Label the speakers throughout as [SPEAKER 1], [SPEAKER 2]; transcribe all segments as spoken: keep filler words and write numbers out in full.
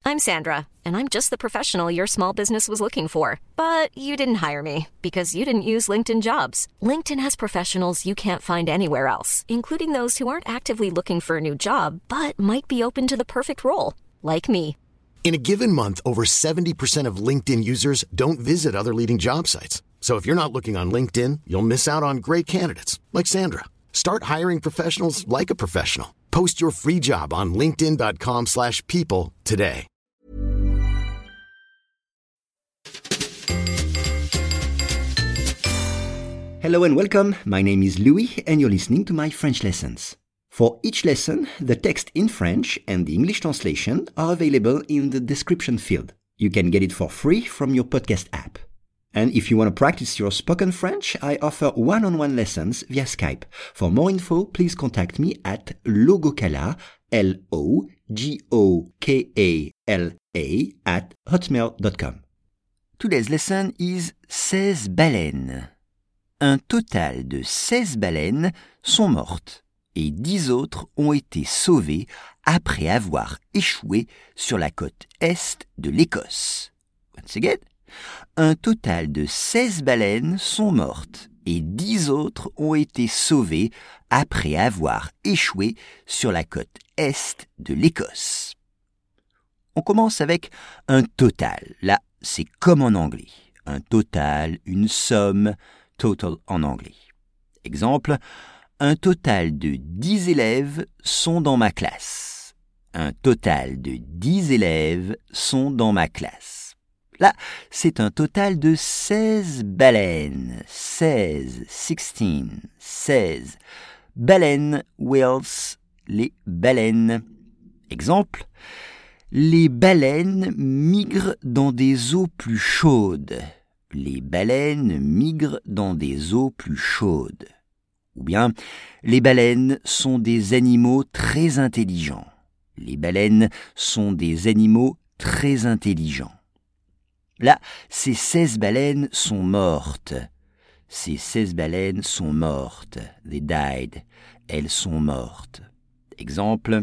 [SPEAKER 1] I'm Sandra, and I'm just the professional your small business was looking for. But you didn't hire me because you didn't use LinkedIn Jobs. LinkedIn has professionals you can't find anywhere else, including those who aren't actively looking for a new job, but might be open to the perfect role, like me.
[SPEAKER 2] In a given month, over seventy percent of LinkedIn users don't visit other leading job sites. So if you're not looking on LinkedIn, you'll miss out on great candidates like Sandra. Start hiring professionals like a professional. Post your free job on linkedin.com slash people today.
[SPEAKER 3] Hello and welcome. My name is Louis and you're listening to my French lessons. For each lesson, the text in French and the English translation are available in the description field. You can get it for free from your podcast app. And if you want to practice your spoken French, I offer one-on-one lessons via Skype. For more info, please contact me at logokala, L O G O K A L A, at hotmail dot com. Today's lesson is seize baleines. Un total de seize baleines sont mortes et dix autres ont été sauvées après avoir échoué sur la côte est de l'Écosse. Once again, un total de seize baleines sont mortes et dix autres ont été sauvées après avoir échoué sur la côte est de l'Écosse. On commence avec un total. Là, c'est comme en anglais. Un total, une somme, total en anglais. Exemple, un total de dix élèves sont dans ma classe. Un total de dix élèves sont dans ma classe. Là, c'est un total de seize baleines. seize, sixteen, seize. Baleines, whales, les baleines. Exemple, les baleines migrent dans des eaux plus chaudes. Les baleines migrent dans des eaux plus chaudes. Ou bien, les baleines sont des animaux très intelligents. Les baleines sont des animaux très intelligents. Là, ces seize baleines sont mortes. Ces seize baleines sont mortes. They died. Elles sont mortes. Exemple,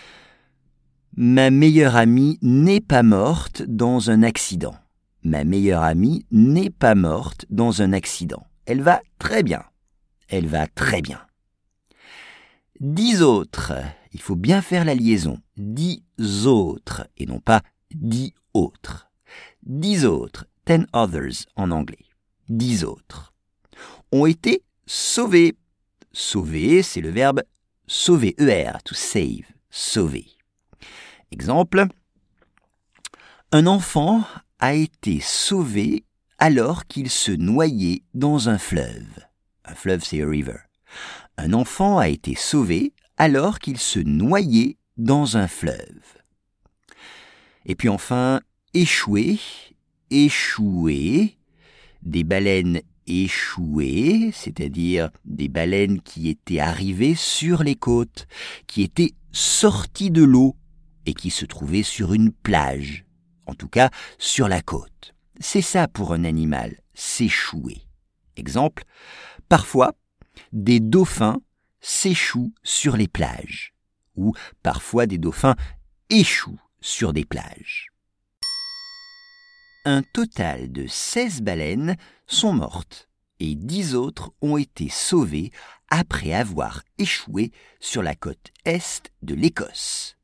[SPEAKER 3] ma meilleure amie n'est pas morte dans un accident. Ma meilleure amie n'est pas morte dans un accident. Elle va très bien. Elle va très bien. Dix autres. Il faut bien faire la liaison. Dix autres et non pas dix autres. Dix autres. Ten others en anglais. Dix autres. Ont été sauvés. Sauver, c'est le verbe sauver. E R, to save. Sauver. Exemple. Un enfant a été sauvé alors qu'il se noyait dans un fleuve. Un fleuve, c'est a river. Un enfant a été sauvé alors qu'il se noyait dans un fleuve. Et puis enfin, échouer, échouer, des baleines échouées, c'est-à-dire des baleines qui étaient arrivées sur les côtes, qui étaient sorties de l'eau et qui se trouvaient sur une plage, en tout cas sur la côte. C'est ça pour un animal, s'échouer. Exemple, parfois, des dauphins s'échouent sur les plages, ou parfois des dauphins échouent sur des plages. Un total de seize baleines sont mortes et dix autres ont été sauvées après avoir échoué sur la côte est de l'Écosse.